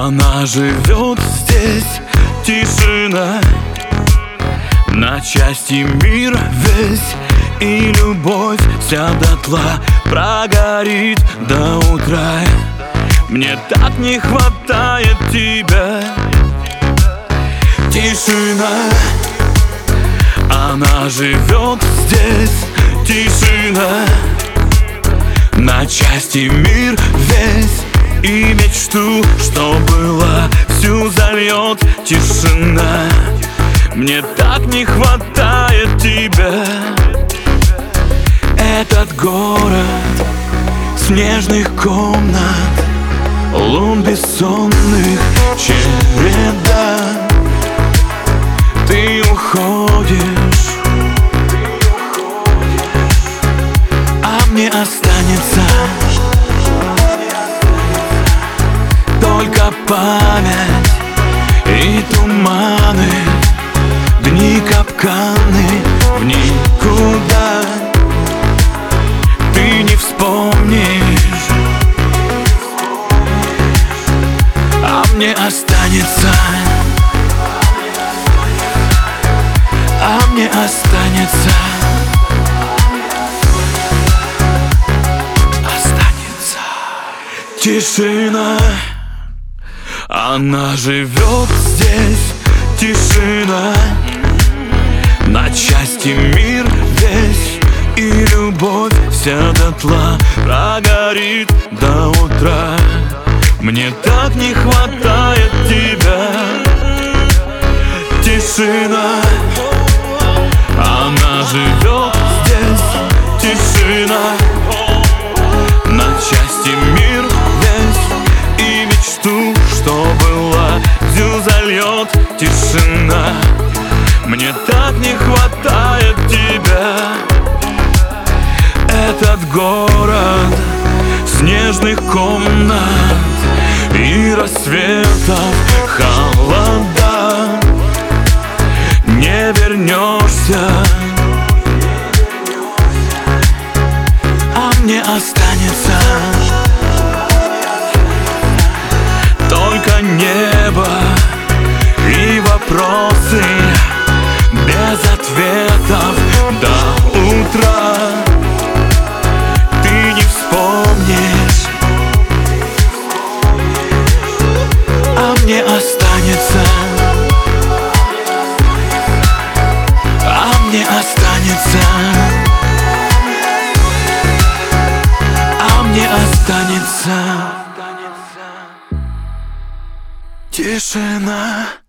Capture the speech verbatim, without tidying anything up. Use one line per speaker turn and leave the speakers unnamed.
Она живет здесь, тишина. На части мир весь, и любовь вся дотла прогорит до утра. Мне так не хватает тебя. Тишина. Она живет здесь, тишина. На части мир весь, и мечту, что была, всю зальет тишина. Мне так не хватает тебя. Этот город снежных комнат, лун бессонных череда. Ты уходишь, а мне останется только память и туманы, дни капканы в никуда. Ты не вспомнишь, а мне останется, а мне останется, останется тишина. Она живет здесь, тишина. На части мир весь, и любовь вся дотла прогорит до утра. Мне так не хватает тебя. Тишина. Она живет здесь, тишина. На части мир весь, и мечту, что была, всю зальет тишина. Мне так не хватает тебя. Этот город снежных комнат и рассветов холода. Не вернешься, а мне останется только небо и вопросы без ответов до утра. Ты не вспомнишь, а мне останется, а мне останется, а мне останется тишина.